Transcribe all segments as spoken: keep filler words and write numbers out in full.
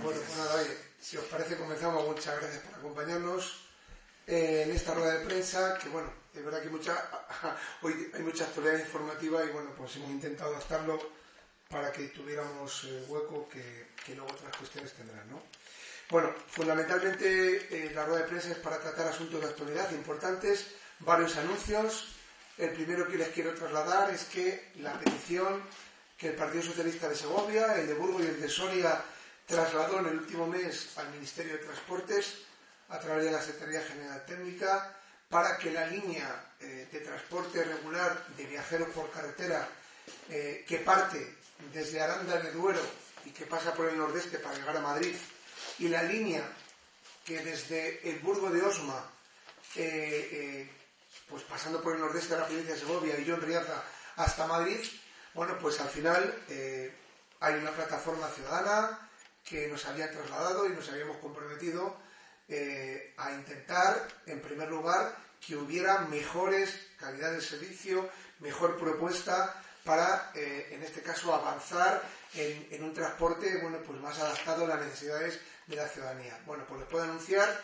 Bueno, pues nada, oye, si os parece comenzamos. Muchas gracias por acompañarnos eh, en esta rueda de prensa, que bueno, es verdad que mucha, hoy hay mucha actualidad informativa y bueno, pues hemos intentado adaptarlo para que tuviéramos eh, hueco que, que luego otras cuestiones tendrán, ¿no? Bueno, fundamentalmente eh, la rueda de prensa es para tratar asuntos de actualidad importantes, varios anuncios. El primero que les quiero trasladar es que la petición que el Partido Socialista de Segovia, el de Burgos y el de Soria trasladó en el último mes al Ministerio de Transportes a través de la Secretaría General Técnica para que la línea eh, de transporte regular de viajeros por carretera eh, que parte desde Aranda de Duero y que pasa por el nordeste para llegar a Madrid, y la línea que desde el Burgo de Osma, eh, eh, pues pasando por el nordeste de la provincia de Segovia y John Riaza hasta Madrid, bueno, pues al final eh, hay una plataforma ciudadana que nos había trasladado y nos habíamos comprometido eh, a intentar, en primer lugar, que hubiera mejores calidad de servicio, mejor propuesta para, eh, en este caso, avanzar en, en un transporte, bueno, pues más adaptado a las necesidades de la ciudadanía. Bueno, pues les puedo anunciar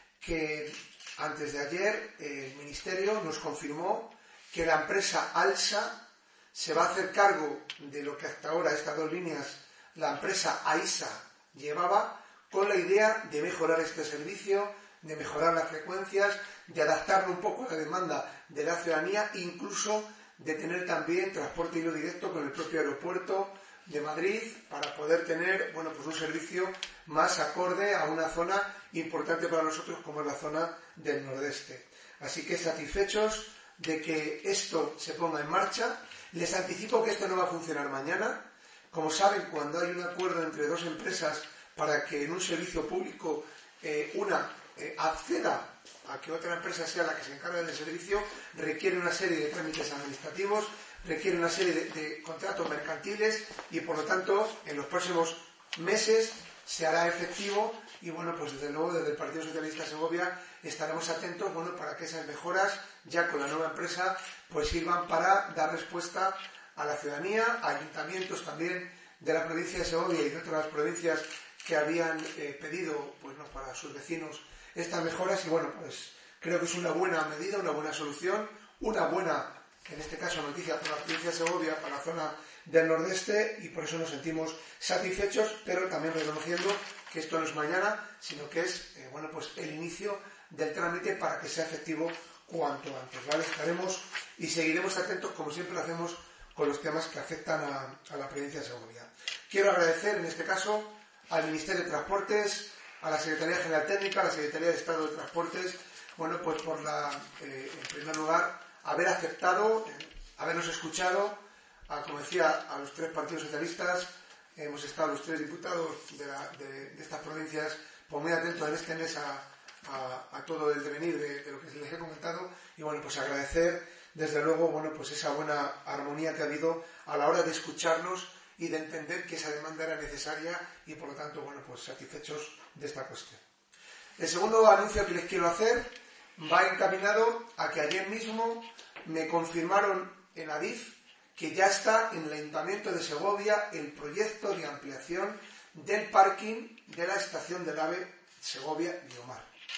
que antes de ayer eh, el Ministerio nos confirmó que la empresa ALSA se va a hacer cargo de lo que hasta ahora estas dos líneas la empresa AISA llevaba, con la idea de mejorar este servicio, de mejorar las frecuencias, de adaptarlo un poco a la demanda de la ciudadanía, incluso de tener también transporte hilo directo con el propio aeropuerto de Madrid para poder tener, bueno, pues un servicio más acorde a una zona importante para nosotros como es la zona del nordeste. Así que satisfechos de que esto se ponga en marcha. Les anticipo que esto no va a funcionar mañana. Como saben, cuando hay un acuerdo entre dos empresas para que en un servicio público eh, una eh, acceda a que otra empresa sea la que se encargue del servicio, requiere una serie de trámites administrativos, requiere una serie de, de contratos mercantiles y, por lo tanto, en los próximos meses se hará efectivo y, bueno, pues desde luego desde el Partido Socialista de Segovia estaremos atentos, bueno, para que esas mejoras ya con la nueva empresa pues sirvan para dar respuesta a la ciudadanía, a ayuntamientos también de la provincia de Segovia y de otras provincias que habían eh, pedido, pues no, para sus vecinos estas mejoras y, bueno, pues creo que es una buena medida, una buena solución, una buena, en este caso, noticia para la provincia de Segovia, para la zona del nordeste, y por eso nos sentimos satisfechos, pero también reconociendo que esto no es mañana, sino que es, eh, bueno, pues el inicio del trámite para que sea efectivo cuanto antes, ¿vale? Estaremos y seguiremos atentos, como siempre lo hacemos, con los temas que afectan a, a la provincia de Segovia. Quiero agradecer, en este caso, al Ministerio de Transportes, a la Secretaría General Técnica, a la Secretaría de Estado de Transportes, bueno, pues por la, eh, en primer lugar, haber aceptado, eh, habernos escuchado, a, como decía, a los tres partidos socialistas. Hemos estado los tres diputados de, la, de, de estas provincias pues muy atentos en este mes a, a, a todo el devenir de, de lo que les he comentado y, bueno, pues agradecer desde luego, bueno, pues esa buena armonía que ha habido a la hora de escucharnos y de entender que esa demanda era necesaria y, por lo tanto, bueno, pues satisfechos de esta cuestión. El segundo anuncio que les quiero hacer va encaminado a que ayer mismo me confirmaron en Adif que ya está en el Ayuntamiento de Segovia el proyecto de ampliación del parking de la estación del AVE Segovia-Guiomar.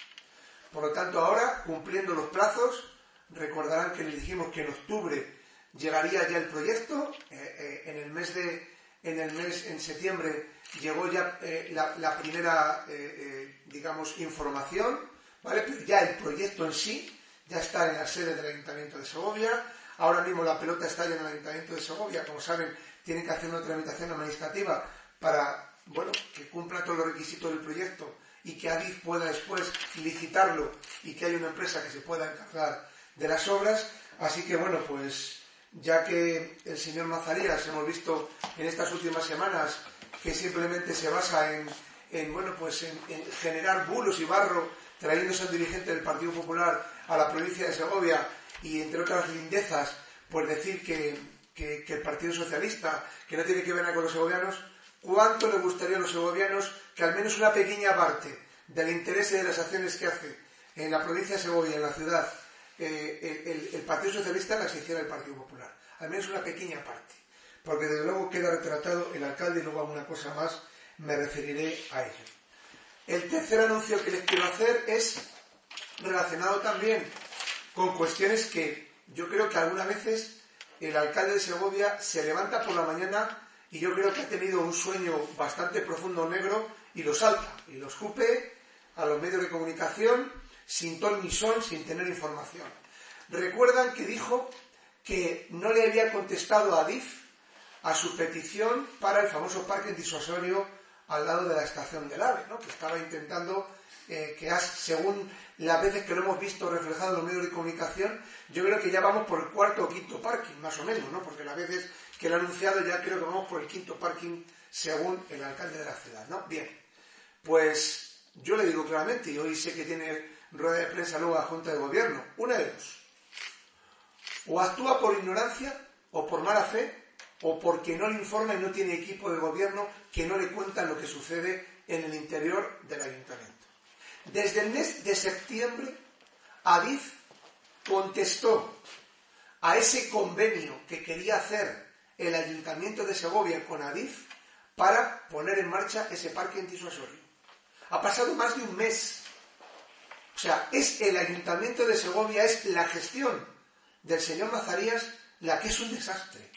Por lo tanto, ahora, cumpliendo los plazos, recordarán que les dijimos que en octubre llegaría ya el proyecto, eh, eh, en el mes de, en el mes, en septiembre, llegó ya eh, la, la primera, eh, eh, digamos, información, ¿vale? Pero ya el proyecto en sí ya está en la sede del Ayuntamiento de Segovia. Ahora mismo la pelota está ya en el Ayuntamiento de Segovia. Como saben, tienen que hacer una tramitación administrativa para, bueno, que cumpla todos los requisitos del proyecto y que Adif pueda después licitarlo y que haya una empresa que se pueda encargar de las obras. Así que, bueno, pues ya que el señor Mazarías hemos visto en estas últimas semanas que simplemente se basa en, en bueno, pues en, en generar bulos y barro, trayéndose al dirigente del Partido Popular a la provincia de Segovia y, entre otras lindezas, pues decir que, que, que el Partido Socialista, que no tiene que ver nada con los segovianos, ¿cuánto le gustaría a los segovianos que al menos una pequeña parte del interés de las acciones que hace en la provincia de Segovia, en la ciudad, eh, el, el, el Partido Socialista las hiciera el Partido Popular? Al menos una pequeña parte. Porque desde luego queda retratado el alcalde, y luego alguna cosa más, me referiré a ello. El tercer anuncio que les quiero hacer es relacionado también con cuestiones que yo creo que algunas veces el alcalde de Segovia se levanta por la mañana y yo creo que ha tenido un sueño bastante profundo negro y lo salta y lo escupe a los medios de comunicación sin ton ni son, sin tener información. Recuerdan que dijo que no le había contestado a Adif a su petición para el famoso parque disuasorio al lado de la estación del AVE, ¿no? Que estaba intentando, eh, que has, según las veces que lo hemos visto reflejado en los medios de comunicación, yo creo que ya vamos por el cuarto o quinto parking, más o menos, ¿no? Porque las veces que lo ha anunciado ya creo que vamos por el quinto parking según el alcalde de la ciudad, ¿no? Bien, pues yo le digo claramente, y hoy sé que tiene rueda de prensa luego a la Junta de Gobierno, una de dos. O actúa por ignorancia o por mala fe, o porque no le informa y no tiene equipo de gobierno que no le cuentan lo que sucede en el interior del ayuntamiento. Desde el mes de septiembre, Adif contestó a ese convenio que quería hacer el ayuntamiento de Segovia con Adif para poner en marcha ese parque antidisuasorio. Ha pasado más de un mes. O sea, es el ayuntamiento de Segovia, es la gestión del señor Mazarías la que es un desastre.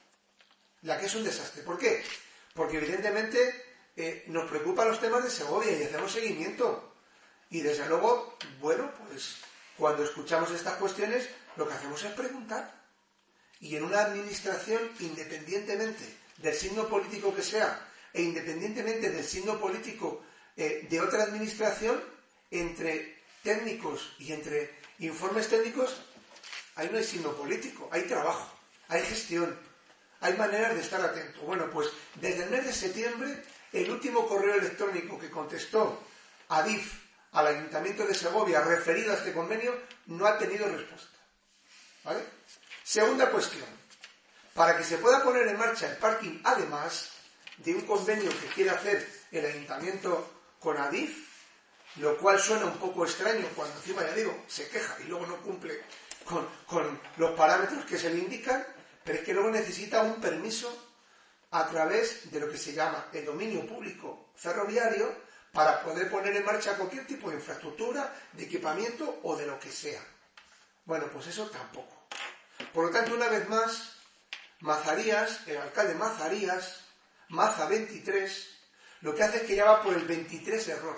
La que es un desastre. ¿Por qué? Porque evidentemente eh, nos preocupan los temas de Segovia y hacemos seguimiento. Y desde luego, bueno, pues cuando escuchamos estas cuestiones, lo que hacemos es preguntar. Y en una administración, independientemente del signo político que sea, e independientemente del signo político eh, de otra administración, entre técnicos y entre informes técnicos, ahí no hay signo político, hay trabajo, hay gestión. Hay maneras de estar atento. Bueno, pues desde el mes de septiembre, el último correo electrónico que contestó Adif al Ayuntamiento de Segovia referido a este convenio no ha tenido respuesta. ¿Vale? Segunda cuestión. Para que se pueda poner en marcha el parking, además de un convenio que quiere hacer el Ayuntamiento con Adif, lo cual suena un poco extraño cuando encima, ya digo, se queja y luego no cumple con, con los parámetros que se le indican, pero es que luego necesita un permiso a través de lo que se llama el dominio público ferroviario para poder poner en marcha cualquier tipo de infraestructura, de equipamiento o de lo que sea. Bueno, pues eso tampoco. Por lo tanto, una vez más, Mazarías, el alcalde Mazarías, Maza veintitrés, lo que hace es que ya va por el veintitrés error.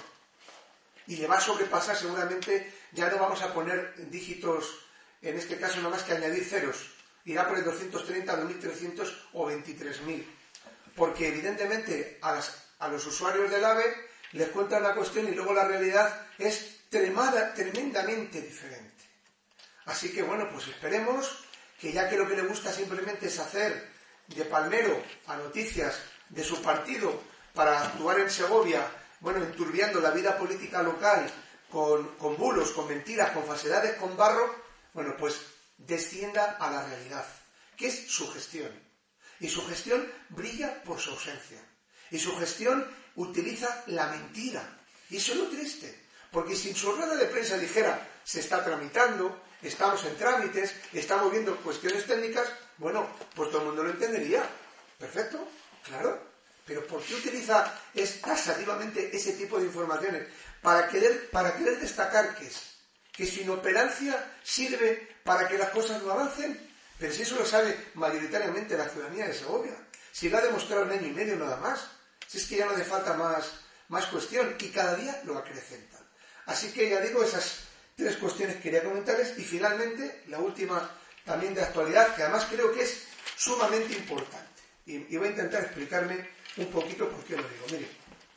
Y le va a sobrepasar seguramente, ya no vamos a poner dígitos, en este caso nada más que añadir ceros. Irá por el doscientos treinta, dos mil trescientos o veintitrés mil. Porque evidentemente a, las, a los usuarios del AVE les cuentan la cuestión y luego la realidad es tremada, tremendamente diferente. Así que bueno, pues esperemos que ya que lo que le gusta simplemente es hacer de palmero a noticias de su partido para actuar en Segovia, bueno, enturbiando la vida política local con, con bulos, con mentiras, con falsedades, con barro, bueno, pues descienda a la realidad, que es su gestión. Y su gestión brilla por su ausencia. Y su gestión utiliza la mentira. Y eso es lo triste. Porque si en su rueda de prensa dijera, se está tramitando, estamos en trámites, estamos viendo cuestiones técnicas, bueno, pues todo el mundo lo entendería. Perfecto, claro. Pero ¿por qué utiliza es, tasativamente ese tipo de informaciones? Para querer, para querer destacar que es que su inoperancia sirve para que las cosas no avancen, pero si eso lo sabe mayoritariamente la ciudadanía de Segovia, si lo ha demostrado un año y medio nada más, si es que ya no hace falta más, más cuestión y cada día lo acrecenta. Así que ya digo, esas tres cuestiones quería comentarles y finalmente la última también de actualidad, que además creo que es sumamente importante y, y voy a intentar explicarme un poquito por qué lo digo. Mire,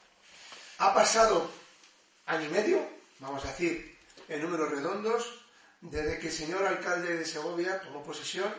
ha pasado año y medio, vamos a decir, en números redondos, desde que el señor alcalde de Segovia tomó posesión,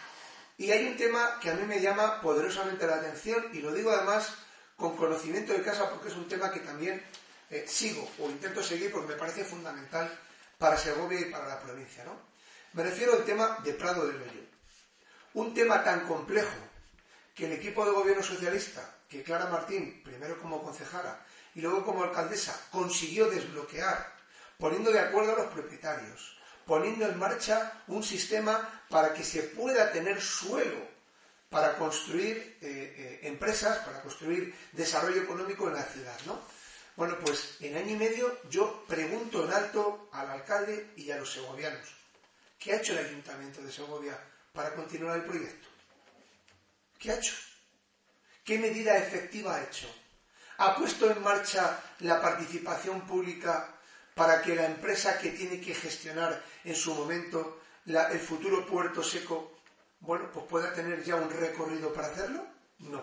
y hay un tema que a mí me llama poderosamente la atención, y lo digo además con conocimiento de causa porque es un tema que también eh, sigo o intento seguir porque me parece fundamental para Segovia y para la provincia, ¿no? Me refiero al tema de Prado del Hoyo. Un tema tan complejo que el equipo de gobierno socialista, que Clara Martín, primero como concejala y luego como alcaldesa, consiguió desbloquear, poniendo de acuerdo a los propietarios, poniendo en marcha un sistema para que se pueda tener suelo para construir eh, eh, empresas, para construir desarrollo económico en la ciudad, ¿no? Bueno, pues en año y medio yo pregunto en alto al alcalde y a los segovianos, ¿qué ha hecho el Ayuntamiento de Segovia para continuar el proyecto? ¿Qué ha hecho? ¿Qué medida efectiva ha hecho? ¿Ha puesto en marcha la participación pública para que la empresa que tiene que gestionar en su momento la, el futuro puerto seco, bueno, pues pueda tener ya un recorrido para hacerlo? No.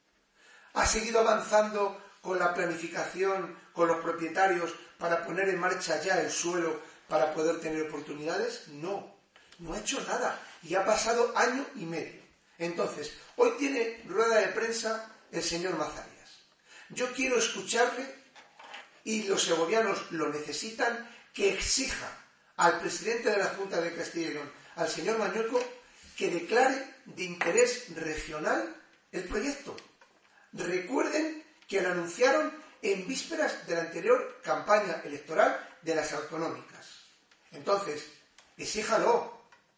¿Ha seguido avanzando con la planificación, con los propietarios, para poner en marcha ya el suelo para poder tener oportunidades? No, no ha hecho nada y ha pasado año y medio. Entonces, hoy tiene rueda de prensa el señor Mazarías. Yo quiero escucharle, y los segovianos lo necesitan, que exija al presidente de la Junta de Castilla y León, al señor Mañueco, que declare de interés regional el proyecto. Recuerden que lo anunciaron en vísperas de la anterior campaña electoral de las autonómicas. Entonces, exíjalo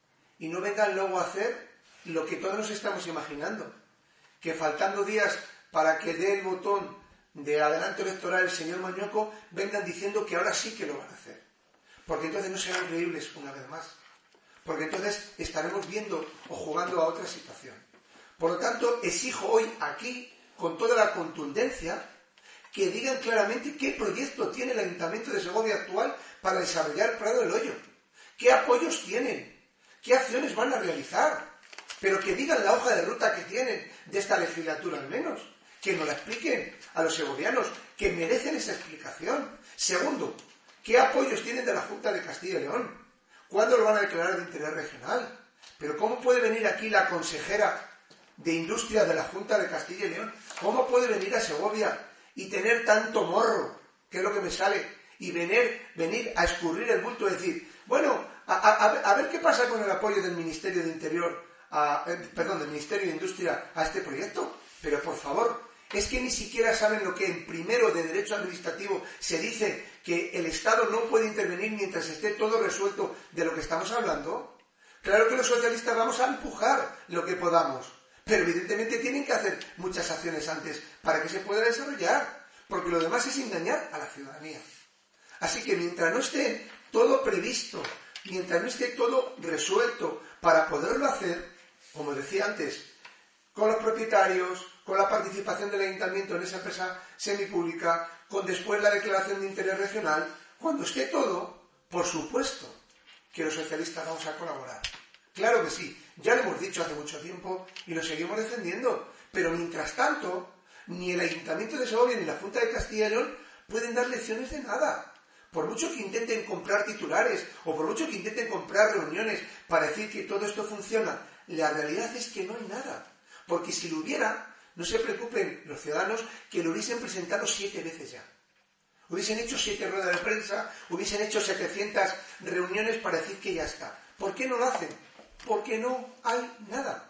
y no vengan luego a hacer lo que todos nos estamos imaginando, que faltando días para que dé el botón de adelanto electoral el señor Mañueco, vengan diciendo que ahora sí que lo van a hacer. Porque entonces no serán creíbles una vez más. Porque entonces estaremos viendo o jugando a otra situación. Por lo tanto, exijo hoy aquí, con toda la contundencia, que digan claramente qué proyecto tiene el Ayuntamiento de Segovia actual para desarrollar Prado del Hoyo. ¿Qué apoyos tienen? ¿Qué acciones van a realizar? Pero que digan la hoja de ruta que tienen de esta legislatura al menos. Que nos la expliquen a los segovianos, que merecen esa explicación. Segundo, ¿qué apoyos tienen de la Junta de Castilla y León? ¿Cuándo lo van a declarar de interés regional? Pero ¿cómo puede venir aquí la consejera de Industria de la Junta de Castilla y León? ¿Cómo puede venir a Segovia y tener tanto morro, que es lo que me sale, y venir, venir a escurrir el bulto y decir, bueno, a, a, a ver qué pasa con el apoyo del Ministerio de Interior, a, eh, perdón, del Ministerio de Industria a este proyecto? Pero por favor, es que ni siquiera saben lo que en primero de Derecho Administrativo se dice, que el Estado no puede intervenir mientras esté todo resuelto de lo que estamos hablando. Claro que los socialistas vamos a empujar lo que podamos, pero evidentemente tienen que hacer muchas acciones antes para que se pueda desarrollar, porque lo demás es engañar a la ciudadanía. Así que mientras no esté todo previsto, mientras no esté todo resuelto para poderlo hacer, como decía antes, con los propietarios, con la participación del ayuntamiento en esa empresa semipública, con después la declaración de interés regional, cuando esté todo, por supuesto que los socialistas vamos a colaborar. Claro que sí, ya lo hemos dicho hace mucho tiempo y lo seguimos defendiendo, pero mientras tanto, ni el Ayuntamiento de Segovia ni la Junta de Castilla y León pueden dar lecciones de nada. Por mucho que intenten comprar titulares o por mucho que intenten comprar reuniones para decir que todo esto funciona, la realidad es que no hay nada. Porque si lo hubiera, no se preocupen los ciudadanos que lo hubiesen presentado siete veces ya. Hubiesen hecho siete ruedas de prensa, hubiesen hecho setecientas reuniones para decir que ya está. ¿Por qué no lo hacen? Porque no hay nada.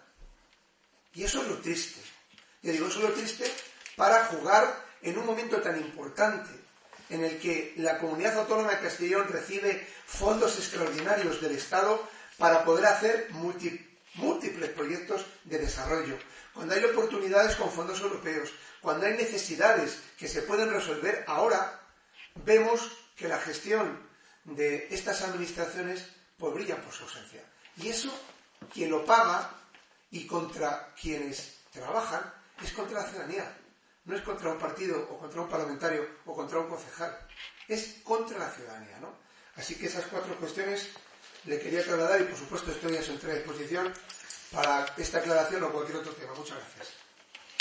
Y eso es lo triste. Yo digo, eso es lo triste para jugar en un momento tan importante en el que la Comunidad Autónoma de Castilla y León recibe fondos extraordinarios del Estado para poder hacer múltiples múltiples proyectos de desarrollo, cuando hay oportunidades con fondos europeos, cuando hay necesidades que se pueden resolver ahora, vemos que la gestión de estas administraciones pues brillan por su ausencia. Y eso, quien lo paga y contra quienes trabajan, es contra la ciudadanía. No es contra un partido o contra un parlamentario o contra un concejal. Es contra la ciudadanía, ¿no? Así que esas cuatro cuestiones le quería trasladar y por supuesto estoy a su entera disposición para esta aclaración o cualquier otro tema. Muchas gracias.